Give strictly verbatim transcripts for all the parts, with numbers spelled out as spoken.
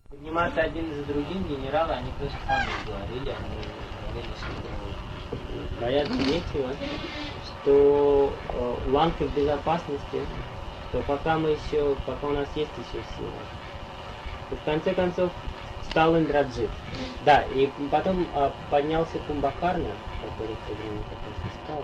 Подниматься один за другим генералы, они просто сами говорили, они говорили, что бояться нечего, что э, Ланка в безопасности, что пока мы еще, пока у нас есть еще сила. И в конце концов стал Индраджит. Да, и потом э, поднялся Кумбакарна, который в то время как раз и стал.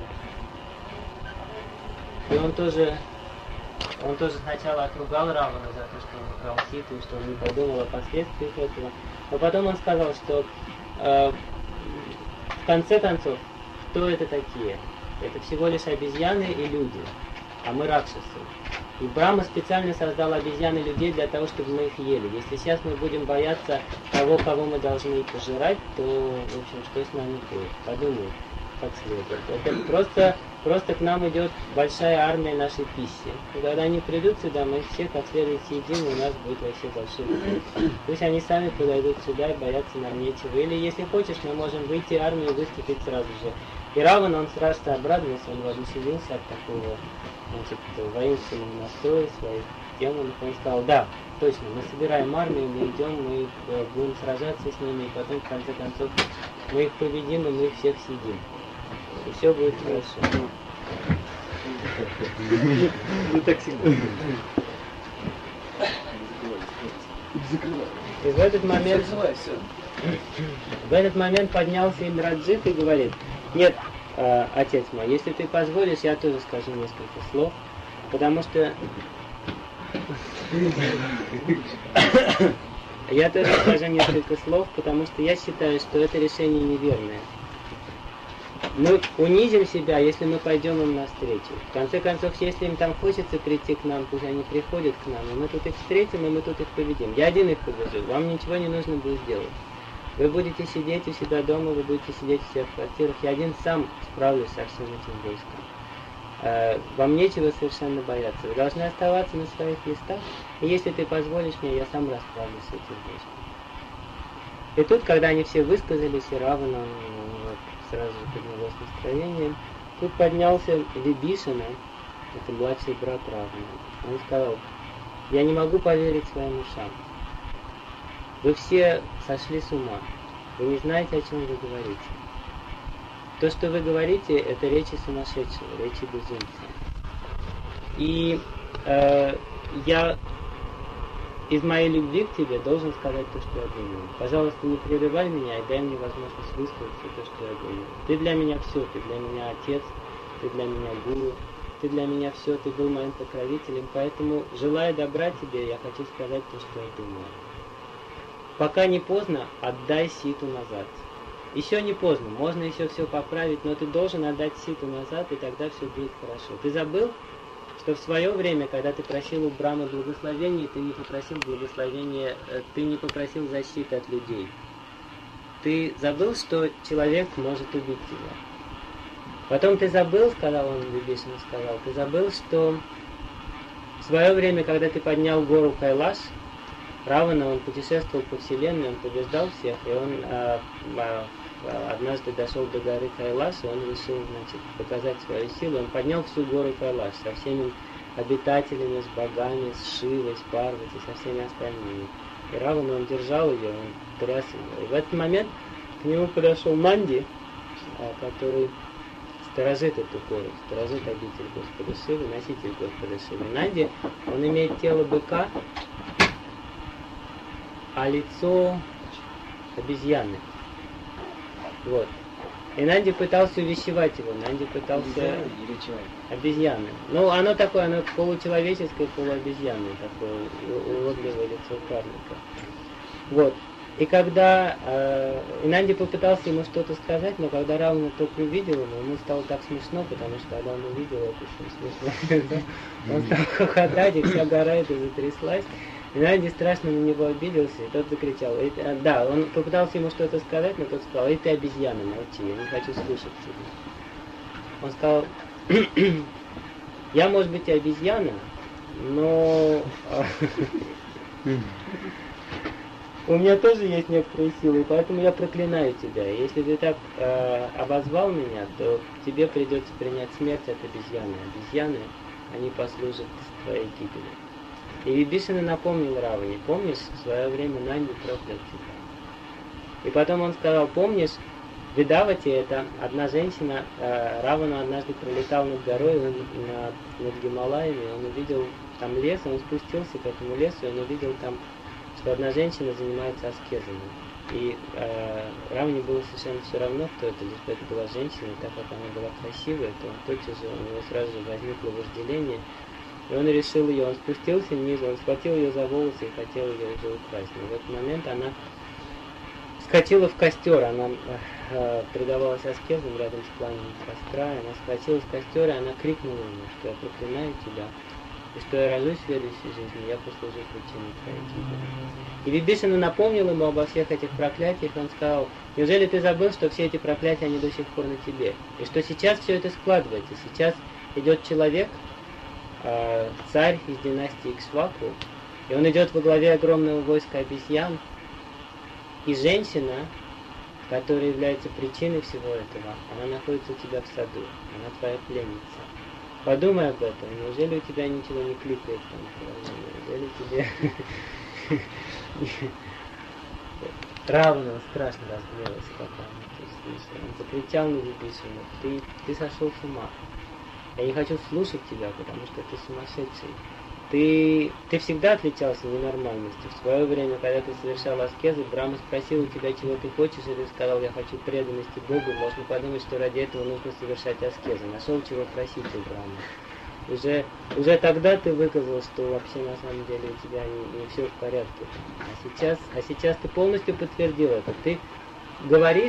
И он тоже, он тоже сначала отругал Равана за то, что он украл Ситу, и что он не подумал о последствиях этого. Но потом он сказал, что э, в конце концов, кто это такие? Это всего лишь обезьяны и люди, а мы ракшасы. И Брахма специально создал обезьян и людей для того, чтобы мы их ели. Если сейчас мы будем бояться того, кого мы должны пожирать, то, в общем, что с нами будет? Подумай, как следует. Это просто, просто к нам идет большая армия нашей пищи. И когда они придут сюда, мы их всех как следует съедим, и у нас будет вообще большой бой. Пусть они сами подойдут сюда, и бояться нам нечего. Или, если хочешь, мы можем выйти армию и выступить сразу же. И Раван, он страшно обрадовался, он воодушевился от такого, значит, воинственного настроя своих демонов. Он сказал: да, точно, мы собираем армию, мы идем, мы будем сражаться с ними, и потом, в конце концов, мы их победим, и мы их всех съедим. И все будет хорошо. Ну так всегда. И в этот момент, в этот момент поднялся Индраджит и говорит: нет, э, отец мой, если ты позволишь, я тоже скажу несколько слов, потому что я тоже скажу несколько слов, потому что я считаю, что это решение неверное. Мы унизим себя, если мы пойдем им навстречу. В конце концов, если им там хочется прийти к нам, пусть они приходят к нам, и мы тут их встретим, и мы тут их победим. Я один их побежу, вам ничего не нужно будет делать. Вы будете сидеть у себя дома, вы будете сидеть у себя в квартирах. Я один сам справлюсь со всем этим войском. Э, вам нечего совершенно бояться. Вы должны оставаться на своих местах, и если ты позволишь мне, я сам расправлюсь с этим войском. И тут, когда они все высказались, и Равана вот, сразу же поднялось настроение, тут поднялся Вибишана, это младший брат Равана. Он сказал: я не могу поверить своим ушам. Вы все сошли с ума. Вы не знаете, о чем вы говорите. То, что вы говорите, это речи сумасшедшего, речи безумца. И э, я из моей любви к тебе должен сказать то, что я думаю. Пожалуйста, не прерывай меня и дай мне возможность высказать все то, что я думаю. Ты для меня все, ты для меня отец, ты для меня гуру, ты для меня все, ты был моим покровителем, поэтому, желая добра тебе, я хочу сказать то, что я думаю. Пока не поздно, отдай Ситу назад. Еще не поздно, можно еще все поправить, но ты должен отдать Ситу назад, и тогда все будет хорошо. Ты забыл, что в свое время, когда ты просил у Брахмы благословения, ты не попросил благословения, ты не попросил защиты от людей. Ты забыл, что человек может убить тебя. Потом ты забыл, сказал он, Вибишана сказал, ты забыл, что в свое время, когда ты поднял гору Кайлаш, Равана, он путешествовал по вселенной, он побеждал всех, и он а, а, однажды дошел до горы Кайлаш, и он решил, значит, показать свою силу. Он поднял всю гору Кайлаш со всеми обитателями, с богами, с Шивой, с Парвати, со всеми остальными. И Равана, он держал ее, он тряс ее. И в этот момент к нему подошел Нанди, который сторожит эту гору, сторожит обитель Господа Шивы, носитель Господа Шивы. Нанди, он имеет тело быка, а лицо обезьяны. Вот. И Нанди пытался увещевать его. Нанди пытался... Обезьяны. Ну, оно такое, оно получеловеческое, полуобезьянное, такое уродливое лицо карлика. Вот. И когда... Э, и Нанди попытался ему что-то сказать, но когда Равана только увидел его, ему стало так смешно, потому что когда он увидел это все смешно, он стал хохотать, и вся гора эта затряслась. И Нанди страшно на него обиделся, и тот закричал. И, да, он попытался ему что-то сказать, но тот сказал: эй, ты обезьяна, молчи, я не хочу слушать тебя. Он сказал: я, может быть, и обезьяна, но у меня тоже есть некоторые силы, и поэтому я проклинаю тебя. Если ты так э, обозвал меня, то тебе придется принять смерть от обезьяны. Обезьяны, они послужат твоей гибели. И Вибишана напомнил Раване: помнишь, в свое время Нанди проклял тебя. И потом он сказал: помнишь, в Ведавати это одна женщина, э, Равана однажды пролетал над горой, он, над, над Гималаями, он увидел там лес, он спустился к этому лесу, и он увидел там, что одна женщина занимается аскезами. И э, Раване было совершенно все равно, кто это, лишь бы это была женщина, и так как она была красивая, то он тотчас же, у него сразу же возникло вожделение, и он решил ее, он спустился вниз, он схватил ее за волосы и хотел ее уже украсть. Но в этот момент она скатила в костер, она э, предавалась аскезам рядом с пламенем костра, и она схватила в костер, и она крикнула ему, что я проклинаю тебя, и что я рожусь в следующей жизни, я послужу причиной твоей гибели. И Вибишана напомнил ему обо всех этих проклятиях, он сказал: неужели ты забыл, что все эти проклятия, они до сих пор на тебе? И что сейчас все это складывается, сейчас идет человек, э, царь из династии Икшваку, и он идет во главе огромного войска обезьян, и женщина, которая является причиной всего этого, она находится у тебя в саду, она твоя пленница. Подумай об этом, неужели у тебя ничего не кликает в том положении? Неужели тебе... Равана страшно разгневался, пока он это услышал. Он закричал на Вибишану: ты, ты сошел с ума. Я не хочу слушать тебя, потому что ты сумасшедший. Ты, ты всегда отличался ненормальностью. В свое время, когда ты совершал аскезы, Брахма спросил у тебя, чего ты хочешь, и ты сказал: я хочу преданности Богу. Можно подумать, что ради этого нужно совершать аскезы. Нашел, чего просить у Брахмы. Уже, уже тогда ты выказал, что вообще на самом деле у тебя не, не все в порядке. А сейчас, а сейчас ты полностью подтвердил это. Ты говоришь,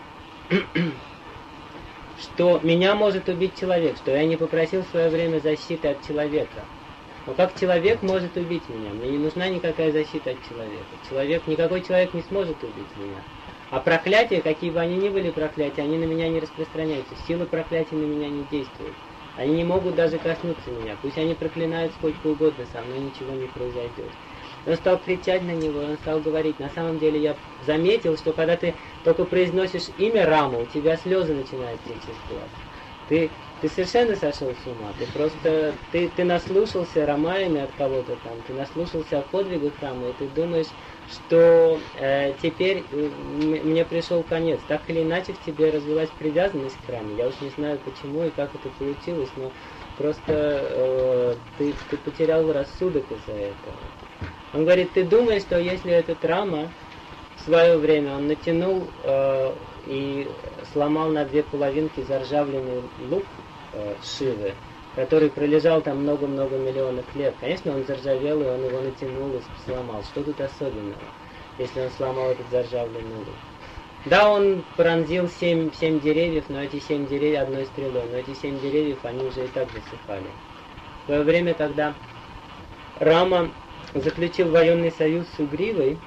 что меня может убить человек, что я не попросил в свое время защиты от человека. Но как человек может убить меня? Мне не нужна никакая защита от человека. Человек, никакой человек не сможет убить меня. А проклятия, какие бы они ни были проклятия, они на меня не распространяются. Силы проклятия на меня не действуют. Они не могут даже коснуться меня. Пусть они проклинают сколько угодно, со мной ничего не произойдет. Он стал кричать на него, он стал говорить: на самом деле я заметил, что когда ты только произносишь имя Рама, у тебя слезы начинают течь из глаз. Ты, ты совершенно сошел с ума. Ты просто, ты, ты наслушался Рамаями от кого-то там, ты наслушался о подвигах Рама, и ты думаешь, что э, теперь э, мне пришел конец. Так или иначе в тебе развилась привязанность к Раме. Я уж не знаю почему и как это получилось, но просто э, ты, ты потерял рассудок из-за этого. Он говорит: ты думаешь, что если этот Рама в свое время он натянул э, и сломал на две половинки заржавленный лук э, Шивы, который пролежал там много-много миллионов лет. Конечно, он заржавел, и он его натянул и сломал. Что тут особенного, если он сломал этот заржавленный лук? Да, он пронзил семь, семь деревьев, но эти семь деревьев одной стрелой, но эти семь деревьев, они уже и так засыхали. В свое время, когда Рама заключил военный союз с Сугривой,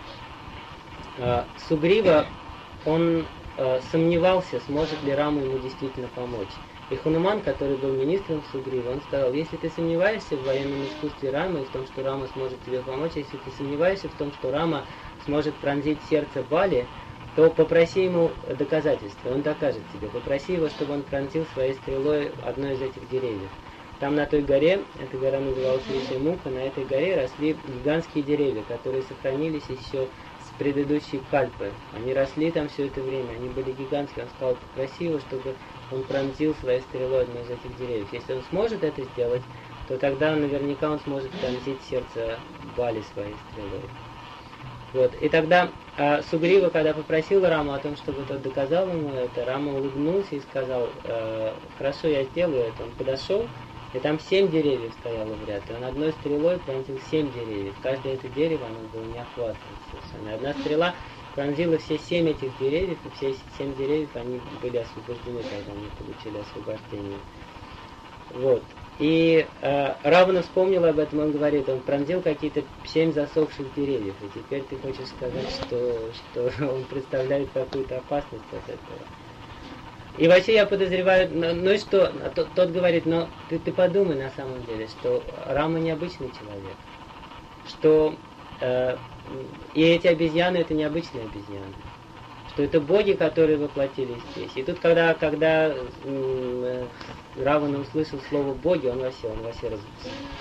э, Сугрива, он э, сомневался, сможет ли Рама ему действительно помочь. И Хануман, который был министром Сугрива, он сказал: если ты сомневаешься в военном искусстве Рамы и в том, что Рама сможет тебе помочь, если ты сомневаешься в том, что Рама сможет пронзить сердце Бали, то попроси ему доказательства, он докажет тебе. Попроси его, чтобы он пронзил своей стрелой одно из этих деревьев. Там на той горе, эта гора называлась Вишемуха, на этой горе росли гигантские деревья, которые сохранились еще с предыдущей кальпы. Они росли там все это время, они были гигантские. Он сказал: попроси его, чтобы он пронзил своей стрелой одно из этих деревьев. Если он сможет это сделать, то тогда наверняка он сможет пронзить сердце Бали своей стрелой. Вот. И тогда а, Сугрива, когда попросил Раму о том, чтобы тот доказал ему это, Рама улыбнулся и сказал: э, хорошо, я сделаю это. Он подошел, и там семь деревьев стояло в ряд. И он одной стрелой пронзил семь деревьев. Каждое это дерево, оно было не охватывать совершенно. Одна стрела пронзила все семь этих деревьев, и все семь деревьев, они были освобождены, когда они получили освобождение. Вот. И э, Равана вспомнил об этом, он говорит: он пронзил какие-то семь засохших деревьев, и теперь ты хочешь сказать, что, что он представляет какую-то опасность от этого. И вообще я подозреваю, ну, ну и что, тот, тот говорит: но ты, ты подумай на самом деле, что Рама необычный человек, что э, и эти обезьяны это необычные обезьяны, что это боги, которые воплотились здесь. И тут, когда, когда э, Равана услышал слово боги, он вообще, он вообще раз,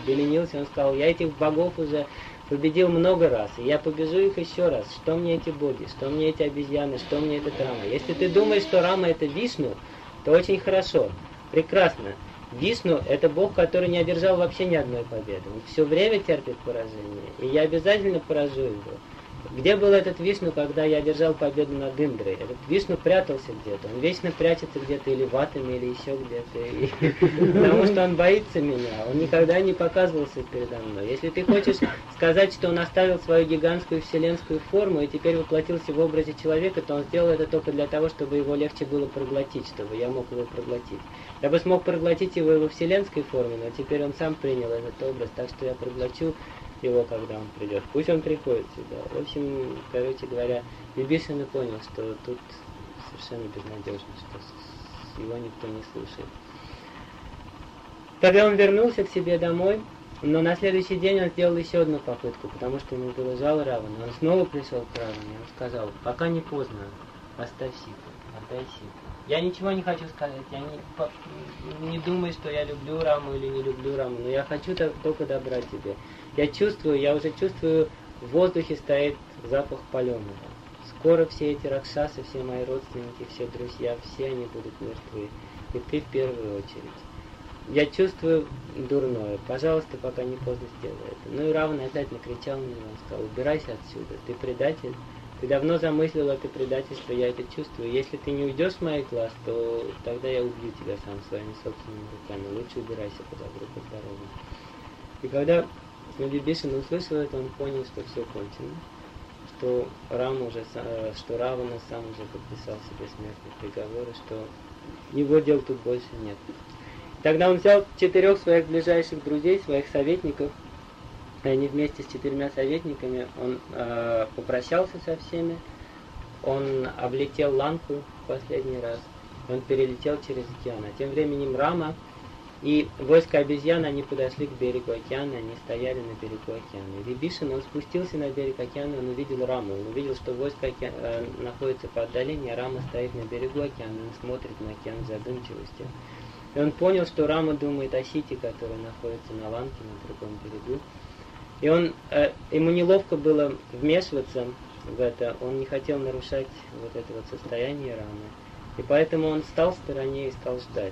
взбеленился, он сказал, я этих богов уже победил много раз, и я побежу их еще раз. Что мне эти боги, что мне эти обезьяны, что мне этот Рама? Если ты думаешь, что Рама это Вишну, то очень хорошо, прекрасно. Вишну это бог, который не одержал вообще ни одной победы. Он все время терпит поражение, и я обязательно поражу его. Где был этот Вишну, когда я одержал победу над Индрой? Этот Вишну прятался где-то. Он вечно прячется где-то или в атоме, или еще где-то. И... Потому что он боится меня. Он никогда не показывался передо мной. Если ты хочешь сказать, что он оставил свою гигантскую вселенскую форму и теперь воплотился в образе человека, то он сделал это только для того, чтобы его легче было проглотить, чтобы я мог его проглотить. Я бы смог проглотить его его вселенской форме, но теперь он сам принял этот образ, так что я проглочу его, когда он придет. Пусть он приходит сюда. В общем, короче говоря, Вибишина понял, что тут совершенно безнадежно, что его никто не слушает. Тогда он вернулся к себе домой, но на следующий день он сделал еще одну попытку, потому что ему было жаль Равана. Он снова пришел к Раване, он сказал, пока не поздно, оставь Ситу, отдай Ситу. Я ничего не хочу сказать, я не, не думаю, что я люблю Раму или не люблю Раму, но я хочу только добра тебе. Я чувствую, я уже чувствую, в воздухе стоит запах паленого. Скоро все эти ракшасы, все мои родственники, все друзья, все они будут мертвы. И ты в первую очередь. Я чувствую дурное. Пожалуйста, пока не поздно сделай это. Ну и Равана опять накричал на него, он сказал, убирайся отсюда, ты предатель. Ты давно замыслил это предательство, я это чувствую. Если ты не уйдешь с моих глаз, то тогда я убью тебя сам своими собственными руками. Лучше убирайся по добру, по здорову. И когда Вибишин услышал это, он понял, что все кончено. Что Рама уже, что Равана сам уже подписал себе смертный приговор, и что его дел тут больше нет. Тогда он взял четырех своих ближайших друзей, своих советников, и они вместе с четырьмя советниками, он э, попрощался со всеми, он облетел Ланку в последний раз, он перелетел через океан. А тем временем Рама и войско обезьян, они подошли к берегу океана, они стояли на берегу океана. И Вибишин, он спустился на берег океана, он увидел Раму, он увидел, что войско океан, э, находится по отдалению, а Рама стоит на берегу океана, он смотрит на океан в задумчивости. И он понял, что Рама думает о Сите, которая находится на Ланке, на другом берегу. И он, э, ему неловко было вмешиваться в это, он не хотел нарушать вот это вот состояние Рамы. И поэтому он стал в стороне и стал ждать.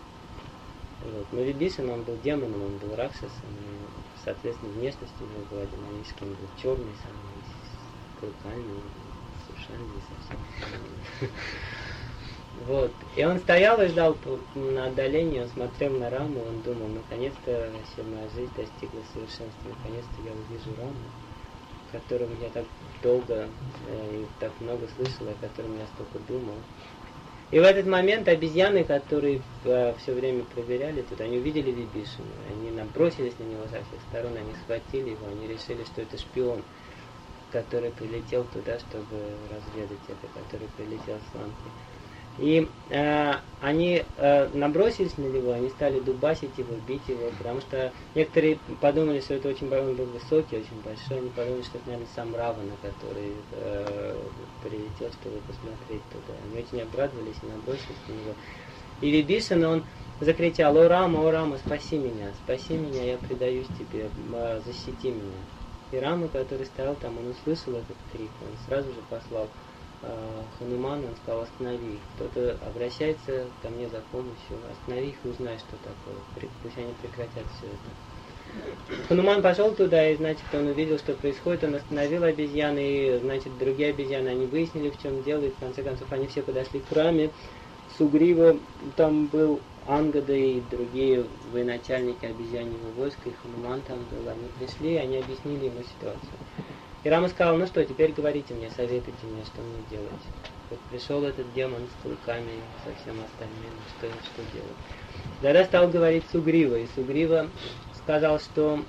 Вот. Но Вибишин, он был демоном, он был ракшасом, и, соответственно, внешность у него была демоническая, он был черный, самый, с клыками, с ушами, совсем. Вот. И он стоял и ждал на отдалении, он смотрел на Раму, он думал, наконец-то вся моя жизнь достигла совершенства, наконец-то я увижу Раму, о котором я так долго э, и так много слышал, о котором я столько думал. И в этот момент обезьяны, которые э, все время проверяли тут, они увидели Вибишину, они набросились на него со всех сторон, они схватили его, они решили, что это шпион, который прилетел туда, чтобы разведать это, который прилетел с Ланки. И э, они э, набросились на него, они стали дубасить его, бить его, потому что некоторые подумали, что это очень он был высокий, очень большой, они подумали, что это, наверное, сам Равана, который э, прилетел, чтобы посмотреть туда. Они очень обрадовались и набросились на него. И Вибишин, он закричал: «О Рама, о Рама, спаси меня, спаси меня, я предаюсь тебе, защити меня». И Рама, который стоял там, он услышал этот крик, он сразу же послал Ханумана, он сказал: останови их, кто-то обращается ко мне за помощью, останови их и узнай, что такое, пусть они прекратят все это. Хануман пошел туда, и, значит, он увидел, что происходит, он остановил обезьяны, и, значит, другие обезьяны, они выяснили, в чем дело, и, в конце концов, они все подошли к Раме. Сугрива, там был Ангада и другие военачальники обезьяньего войска, и Хануман там был, они пришли, они объяснили ему ситуацию. И Рама сказал: ну что, теперь говорите мне, советуйте мне, что мне делать. Вот пришел этот демон с клыками, со всем остальным, что, что делать. Тогда стал говорить Сугрива, и Сугрива сказал, что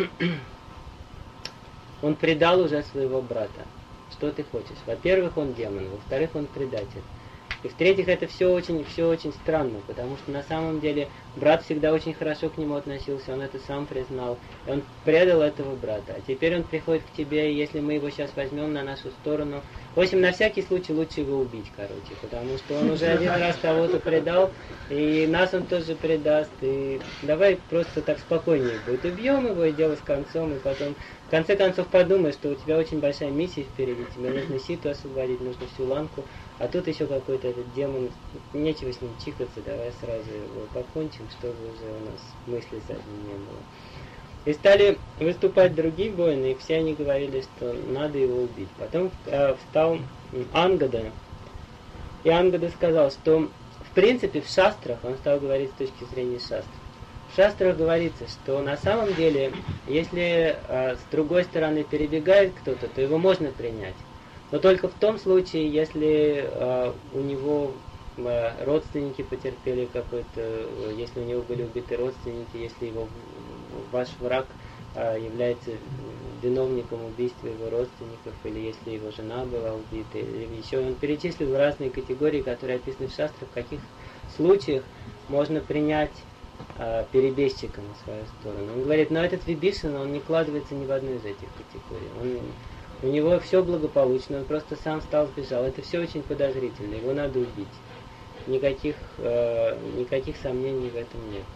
он предал уже своего брата. Что ты хочешь? Во-первых, он демон, во-вторых, он предатель. И в-третьих, это все очень, все очень странно, потому что на самом деле брат всегда очень хорошо к нему относился, он это сам признал, и он предал этого брата. А теперь он приходит к тебе, и если мы его сейчас возьмем на нашу сторону, В общем, на всякий случай лучше его убить, короче, потому что он уже один раз кого-то предал, и нас он тоже предаст, и давай просто так спокойнее будет. Убьем его, и дело с концом, и потом, в конце концов, подумай, что у тебя очень большая миссия впереди, тебе нужно Ситу освободить, нужно всю Ланку, а тут еще какой-то этот демон, нечего с ним чикаться, давай сразу его покончим, чтобы уже у нас мысли с одним не было. И стали выступать другие воины, и все они говорили, что надо его убить. Потом э, встал Ангада, и Ангада сказал, что в принципе в шастрах, он стал говорить с точки зрения шастр, в шастрах говорится, что на самом деле, если э, с другой стороны перебегает кто-то, то его можно принять. Но только в том случае, если э, у него э, родственники потерпели какой-то, э, если у него были убиты родственники, если его ваш враг а, является виновником убийства его родственников, или если его жена была убита, или еще он перечислил разные категории, которые описаны в шастрах, в каких случаях можно принять а, перебежчика на свою сторону. Он говорит, но этот Вибишана, он не вкладывается ни в одну из этих категорий. Он, у него все благополучно, он просто сам встал, сбежал. Это все очень подозрительно, его надо убить. Никаких, а, никаких сомнений в этом нет.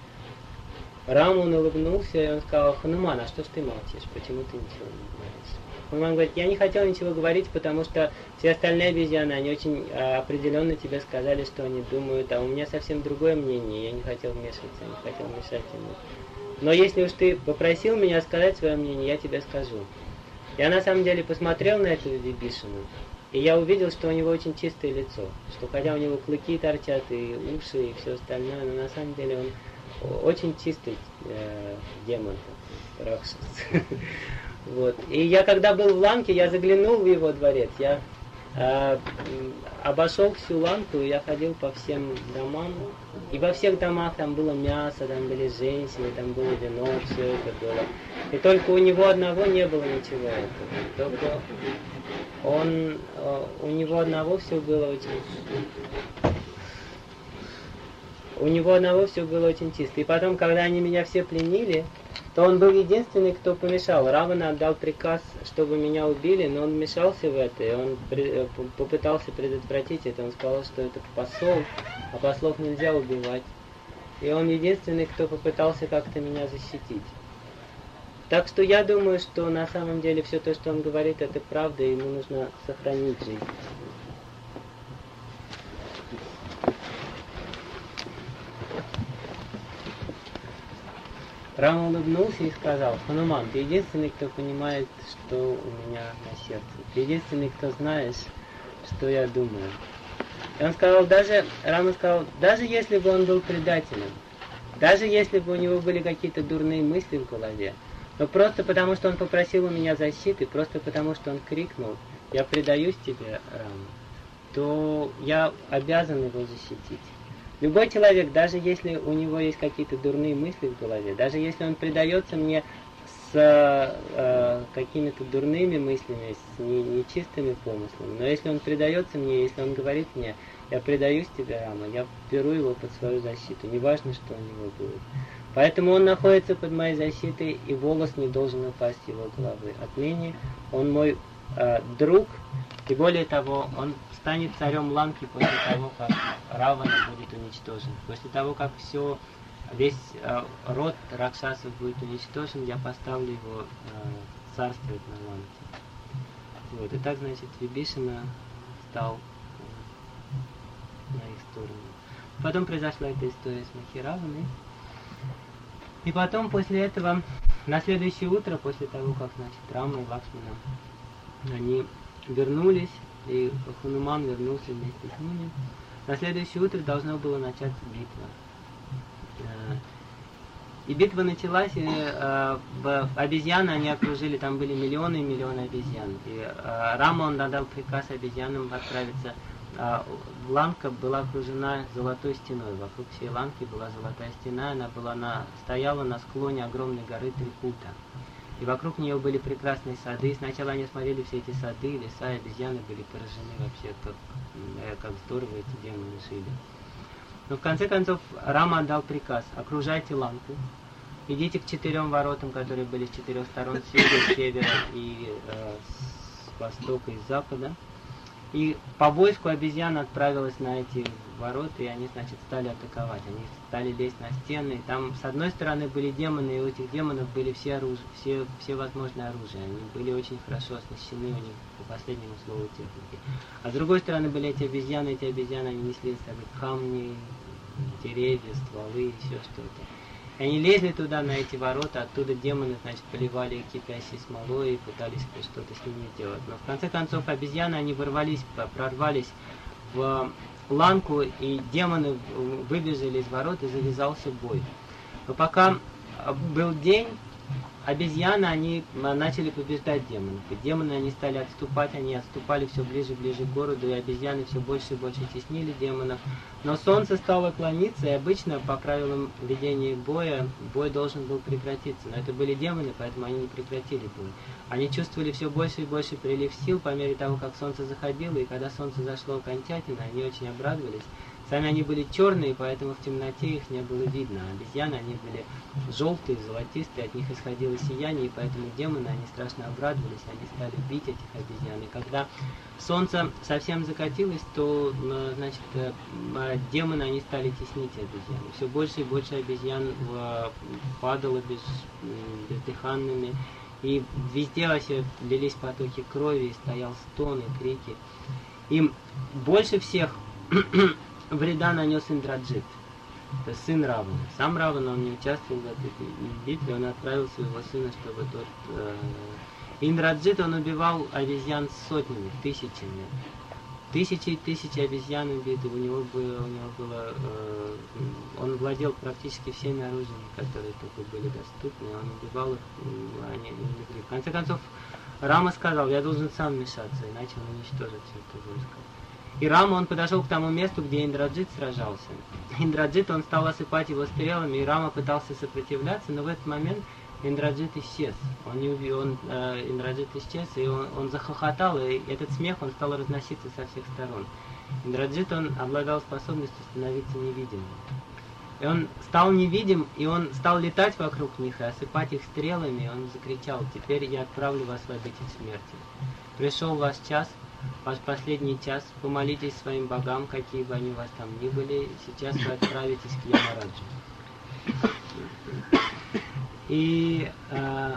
Рамун улыбнулся, и он сказал, Хануман, а что ж ты молчишь, почему ты ничего не говоришь? Хануман говорит, я не хотел ничего говорить, потому что все остальные обезьяны, они очень а, определенно тебе сказали, что они думают, а у меня совсем другое мнение, я не хотел вмешиваться, я не хотел мешать ему. Но если уж ты попросил меня сказать свое мнение, я тебе скажу. Я на самом деле посмотрел на этого Вибишану, и я увидел, что у него очень чистое лицо, что хотя у него клыки торчат, и уши, и все остальное, но на самом деле он очень чистый э, демон, Ракшас. Вот. И я когда был в Ланке, я заглянул в его дворец, я э, обошел всю Ланку, и я ходил по всем домам, и во всех домах там было мясо, там были женщины, там было вино, все это было. И только у него одного не было ничего этого. Только он, э, у него одного все было очень... У него одного все было очень чисто. И потом, когда они меня все пленили, то он был единственный, кто помешал. Равана отдал приказ, чтобы меня убили, но он вмешался в это, и он при, попытался предотвратить это. Он сказал, что это посол, а послов нельзя убивать. И он единственный, кто попытался как-то меня защитить. Так что я думаю, что на самом деле все то, что он говорит, это правда, и ему нужно сохранить жизнь. Рама улыбнулся и сказал, Хануман, ты единственный, кто понимает, что у меня на сердце. Ты единственный, кто знаешь, что я думаю. И он сказал, даже, Рама сказал, даже если бы он был предателем, даже если бы у него были какие-то дурные мысли в голове, но просто потому, что он попросил у меня защиты, просто потому, что он крикнул, я предаюсь тебе, Рама, то я обязан его защитить. Любой человек, даже если у него есть какие-то дурные мысли в голове, даже если он предается мне с э, какими-то дурными мыслями, с не, нечистыми помыслами, но если он предается мне, если он говорит мне, я предаюсь тебе, Рама, я беру его под свою защиту, неважно, что у него будет. Поэтому он находится под моей защитой, и волос не должен упасть с его головы. Отныне он мой э, друг, и более того, он станет царем Ланки после того, как Равана будет уничтожен. После того, как все, весь э, род Ракшасов будет уничтожен, я поставлю его э, царствовать на Ланке. Вот. И так, значит, Вибишана стал э, на их сторону. Потом произошла эта история с Махираваной. И потом, после этого, на следующее утро, после того, как, значит, Рама и Лакшмана, они вернулись, и Хануман вернулся вместе с ними. На следующее утро должна была начаться битва. И битва началась, и э, обезьяны они окружили, там были миллионы и миллионы обезьян. И э, Рама, он дал приказ обезьянам отправиться. Э, Ланка была окружена золотой стеной. Вокруг всей Ланки была золотая стена, она была на, стояла на склоне огромной горы Трикута. И вокруг нее были прекрасные сады. И сначала они смотрели все эти сады, леса, и обезьяны были поражены вообще, как, как здорово эти демоны жили. Но в конце концов Рама отдал приказ: окружайте Ланку, идите к четырем воротам, которые были с четырех сторон, с юга, с севера и э, с востока и с запада. И по войску обезьяна отправилась на эти ворота, и они, значит, стали атаковать. Они стали лезть на стены. И там, с одной стороны, были демоны, и у этих демонов были все, оружие, все, все возможные оружия. Они были очень хорошо оснащены, у них по последнему слову техники. А с другой стороны были эти обезьяны, эти обезьяны, они несли с собой камни, деревья, стволы, еще что-то. И они лезли туда, на эти ворота, оттуда демоны, значит, поливали их кипящей смолой и пытались что-то с ними делать. Но в конце концов обезьяны, они ворвались, прорвались в ланку, и демоны выбежали из ворот, и завязался бой. Но пока был день, обезьяны, они начали побеждать демонов. И демоны, они стали отступать, они отступали все ближе и ближе к городу, и обезьяны все больше и больше теснили демонов. Но солнце стало клониться, и обычно, по правилам ведения боя, бой должен был прекратиться. Но это были демоны, поэтому они не прекратили бой. Они чувствовали все больше и больше прилив сил по мере того, как солнце заходило, и когда солнце зашло окончательно, они очень обрадовались. Сами они были черные, поэтому в темноте их не было видно. А обезьяны, они были желтые, золотистые, от них исходило сияние, и поэтому демоны, они страшно обрадовались, они стали бить этих обезьян. И когда солнце совсем закатилось, то, значит, демоны, они стали теснить обезьян. Все больше и больше обезьян падало без, бездыханными, и везде вообще лились потоки крови, и стоял стон и крики. Им больше всех вреда нанес Индраджит, это сын Равана. Сам Равана, он не участвовал в этой битве, он отправил своего сына, чтобы тот... Э... Индраджит, он убивал обезьян сотнями, тысячами. Тысячи и тысячи обезьян убиты, у него было... У него было э... Он владел практически всеми оружиями, которые только были доступны, он убивал их, они не могли. В конце концов, Рама сказал, я должен сам вмешаться, иначе он уничтожит все это войско. И Рама, он подошел к тому месту, где Индраджит сражался. Индраджит, он стал осыпать его стрелами, и Рама пытался сопротивляться, но в этот момент Индраджит исчез. Он не убил, он, э, Индраджит исчез, и он, он захохотал, и этот смех, он стал разноситься со всех сторон. Индраджит, он обладал способностью становиться невидимым. И он стал невидим, и он стал летать вокруг них и осыпать их стрелами, и он закричал, теперь я отправлю вас в обитель смерти. Пришел ваш час, ваш последний час, помолитесь своим богам, какие бы они у вас там ни были, сейчас вы отправитесь к Ямараджу. И э,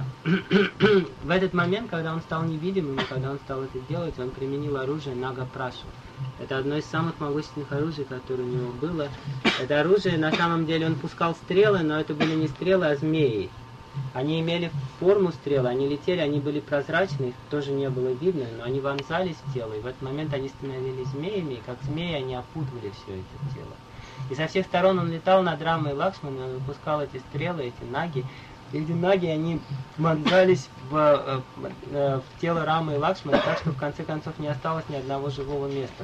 в этот момент, когда он стал невидимым, и когда он стал это делать, он применил оружие Нага-прашу. Это одно из самых могущественных оружий, которое у него было. Это оружие, на самом деле, он пускал стрелы, но это были не стрелы, а змеи. Они имели форму стрелы, они летели, они были прозрачны, их тоже не было видно, но они вонзались в тело, и в этот момент они становились змеями, и как змеи они опутывали все это тело. И со всех сторон он летал над Рамой и Лакшманой, он выпускал эти стрелы, эти наги, и эти наги, они вонзались в, в тело Рамы и Лакшмана, так что в конце концов не осталось ни одного живого места.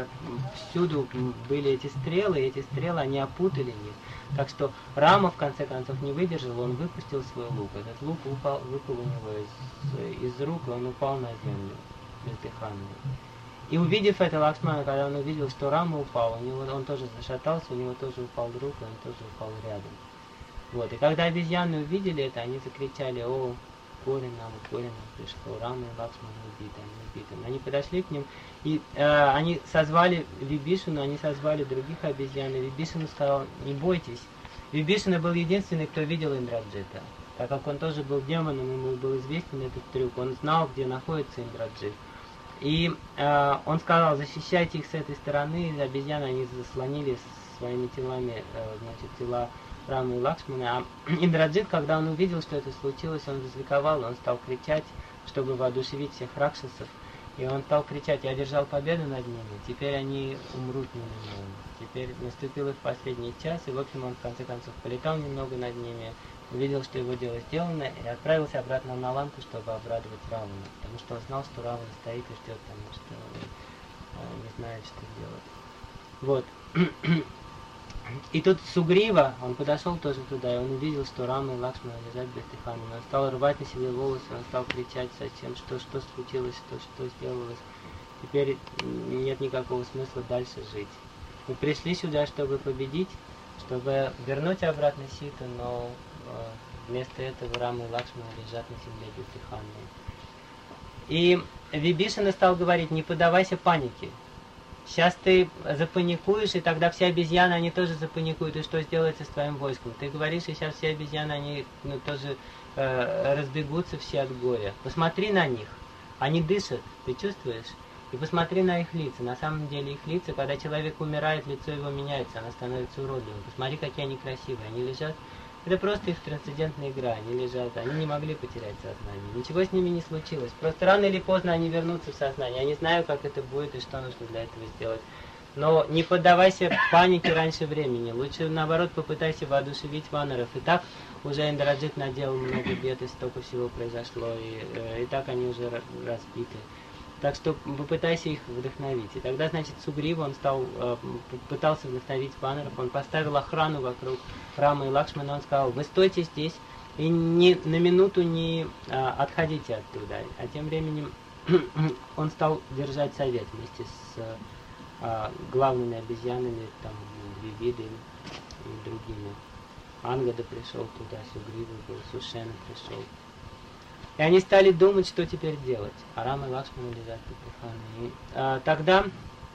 Всюду были эти стрелы, и эти стрелы, они опутали их. Так что Рама в конце концов не выдержал, он выпустил свой лук. Этот лук упал, выпал у него из, из рук, и он упал на землю, бездыханный. И увидев это, Лакшмана, когда он увидел, что Рама упал, у него, он тоже зашатался, у него тоже упал друг, и он тоже упал рядом. Вот. И когда обезьяны увидели это, они закричали: о, горе нам, горе нам пришло, Рама и Лакшмана убиты, они убиты. Они подошли к ним, и э, они созвали Вибишину, они созвали других обезьян, и Вибишина сказал: не бойтесь. Вибишина был единственный, кто видел Индраджита. Так как он тоже был демоном, ему был известен этот трюк, он знал, где находится Индраджит. И э, он сказал: защищайте их с этой стороны, и обезьяны, они заслонили своими телами, э, значит, тела Рамы и Лакшманы. А Индраджит, когда он увидел, что это случилось, он возликовал, он стал кричать, чтобы воодушевить всех ракшасов. И он стал кричать: я одержал победу над ними, теперь они умрут неминуемо. Теперь наступил их последний час, и в общем он в конце концов полетал немного над ними, увидел, что его дело сделано, и отправился обратно на ланку, чтобы обрадовать Равана, потому что он знал, что Равана стоит и ждет, потому что э, не знает, что делать. Вот. И тут Сугрива, он подошел тоже туда, и он увидел, что Рама и Лакшмана лежат бездыханными. Он стал рвать на себе волосы, он стал кричать совсем, что, что случилось, что, что сделалось. Теперь нет никакого смысла дальше жить. Мы пришли сюда, чтобы победить, чтобы вернуть обратно Ситу, но э, вместо этого Рама и Лакшмана лежат на земле бездыханные. И Вибишина стал говорить, не поддавайся панике. Сейчас ты запаникуешь, и тогда все обезьяны, они тоже запаникуют, и что сделается с твоим войском? Ты говоришь, и сейчас все обезьяны, они ну, тоже э, разбегутся все от горя. Посмотри на них, они дышат, ты чувствуешь? И посмотри на их лица. На самом деле их лица, когда человек умирает, лицо его меняется, оно становится уродливым. Посмотри, какие они красивые, они лежат. Это просто их трансцендентная игра, они лежат, они не могли потерять сознание. Ничего с ними не случилось. Просто рано или поздно они вернутся в сознание. Я не знаю, как это будет и что нужно для этого сделать. Но не поддавайся панике раньше времени. Лучше, наоборот, попытайся воодушевить ваннеров. И так уже Индраджит наделал много бед, и столько всего произошло, и, и так они уже разбиты. Так что попытайся их вдохновить. И тогда, значит, Сугрива, он стал, э, пытался вдохновить ваннеров, он поставил охрану вокруг Рамы и Лакшмана, он сказал, вы стойте здесь и ни, на минуту не э, отходите оттуда. А тем временем он стал держать совет вместе с э, главными обезьянами, там, Двивиды и другими. Ангада пришел туда, Сугрива был, Сушена пришел. И они стали думать, что теперь делать. А Рама и Лакшмана лежат под Приханой. А, тогда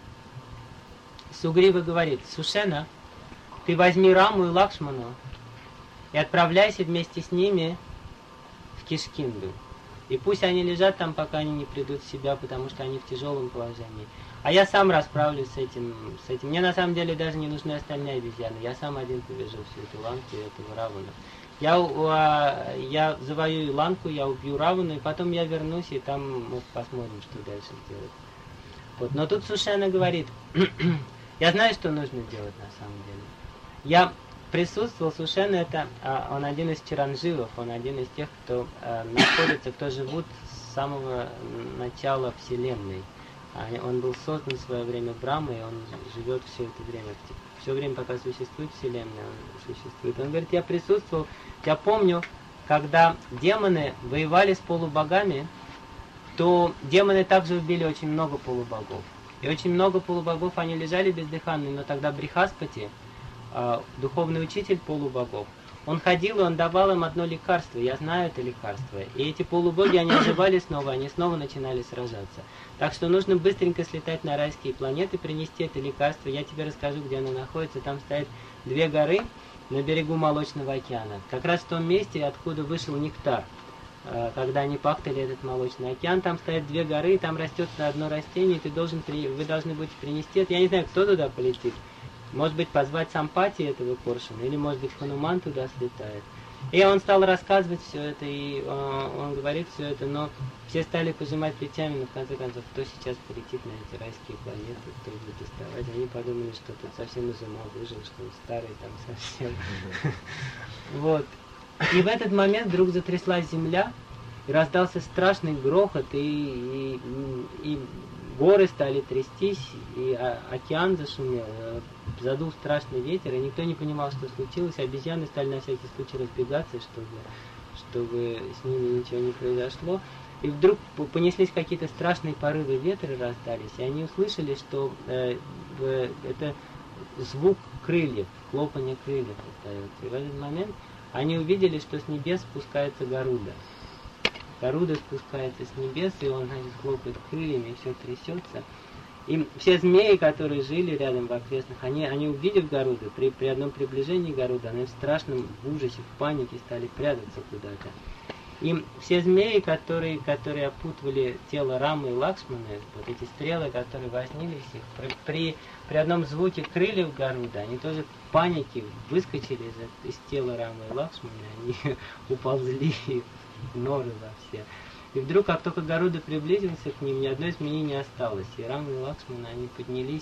Сугрива говорит, Сушена, ты возьми Раму и Лакшману и отправляйся вместе с ними в Кишкинду. И пусть они лежат там, пока они не придут в себя, потому что они в тяжелом положении. А я сам расправлюсь с этим, с этим. Мне на самом деле даже не нужны остальные обезьяны. Я сам один повяжу всю эту ланку и этого Равана. Я, я завоюю Ланку, я убью Равану, и потом я вернусь, и там мы посмотрим, что дальше делать. Вот. Но тут Сушена говорит, я знаю, что нужно делать на самом деле. Я присутствовал, Сушена это, он один из чаранживов, он один из тех, кто находится, кто живут с самого начала Вселенной. Он был создан в свое время Брахмой, и он живет все это время. Все время, пока существует Вселенная, он существует. Он говорит, я присутствовал, я помню, когда демоны воевали с полубогами, то демоны также убили очень много полубогов. И очень много полубогов, они лежали бездыханные, но тогда Брихаспати, духовный учитель полубогов, он ходил, и он давал им одно лекарство, я знаю это лекарство. И эти полубоги, они оживали снова, они снова начинали сражаться. Так что нужно быстренько слетать на райские планеты, принести это лекарство. Я тебе расскажу, где оно находится. Там стоят две горы на берегу Молочного океана. Как раз в том месте, откуда вышел нектар. Когда они пахтали этот Молочный океан, там стоят две горы, и там растет одно растение, и ты должен, вы должны будете принести это. Я не знаю, кто туда полетит. Может быть, позвать Сампати этого коршуна, или, может быть, Хануман туда слетает. И он стал рассказывать все это, и э, он говорит все это, но все стали пожимать плечами, но в конце концов, кто сейчас полетит на эти райские планеты, кто будет доставать. Они подумали, что тут совсем из ума выжил, что он старый там совсем. Вот. И в этот момент вдруг затряслась земля, и раздался страшный грохот, и, и, и горы стали трястись, и океан зашумел, задул страшный ветер, и никто не понимал, что случилось. Обезьяны стали на всякий случай разбегаться, чтобы, чтобы с ними ничего не произошло. И вдруг понеслись какие-то страшные порывы ветра, раздались, и они услышали, что э, э, это звук крыльев, хлопанье крыльев раздается. И в этот момент они увидели, что с небес спускается Гаруда. Гаруда спускается с небес, и он, значит, хлопает крыльями, и все трясется. И все змеи, которые жили рядом в окрестных, они, они увидев Гаруду, при, при одном приближении Гаруда, они в страшном в ужасе, в панике стали прятаться куда-то. И все змеи, которые, которые опутывали тело Рамы и Лакшманы, вот эти стрелы, которые возникли из них, при, при, при одном звуке крыльев Гаруда, они тоже в панике выскочили из, из тела Рамы и Лакшманы, они уползли в норы во все. И вдруг, как только Гаруда приблизился к ним, ни одной змеи не осталось. И Рама и Лакшмана, они поднялись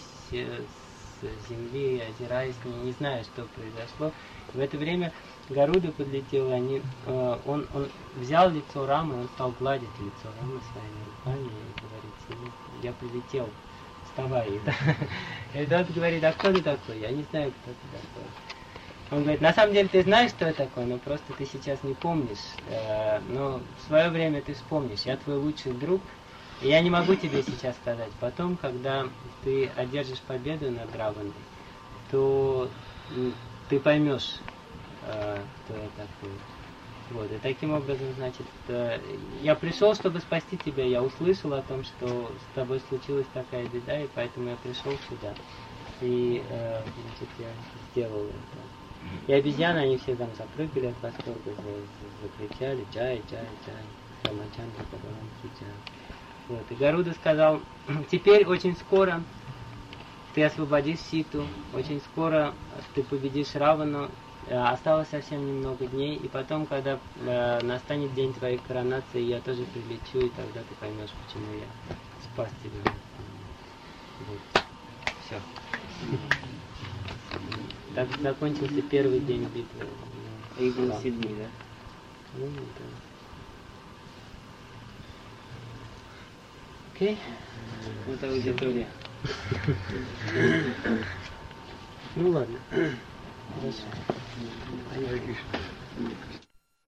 с земли, озираясь, не, не зная, что произошло. И в это время Гаруда подлетел, они, э, он, он взял лицо Рамы, он стал гладить лицо Рамы своими руками и говорит, я прилетел, вставай. И тот говорит, а кто ты такой? Я не знаю, кто ты такой. Он говорит, на самом деле ты знаешь, что я такой, но просто ты сейчас не помнишь. Э, но в свое время ты вспомнишь. Я твой лучший друг. И я не могу тебе сейчас сказать. Потом, когда ты одержишь победу над Раваной, то ты поймешь, э, кто я такой. Вот, и таким образом, значит, я пришел, чтобы спасти тебя, я услышал о том, что с тобой случилась такая беда, и поэтому я пришел сюда. И, значит, я сделал это. И обезьяны, они все там запрыгали от восторга, закричали: «Джай, джай, джай», Рамачандра, Бхагаван ки джай. Вот, и Гаруда сказал: теперь очень скоро ты освободишь Ситу, очень скоро ты победишь Равану. Осталось совсем немного дней, и потом, когда э, настанет день твоей коронации, я тоже прилечу, и тогда ты поймешь, почему я спас тебя. Вот. Все. Так закончился первый день битвы. И был сильный, да? Ну, да. Окей? Вот аудитория. Ну ладно. Хорошо. Hare Krishna.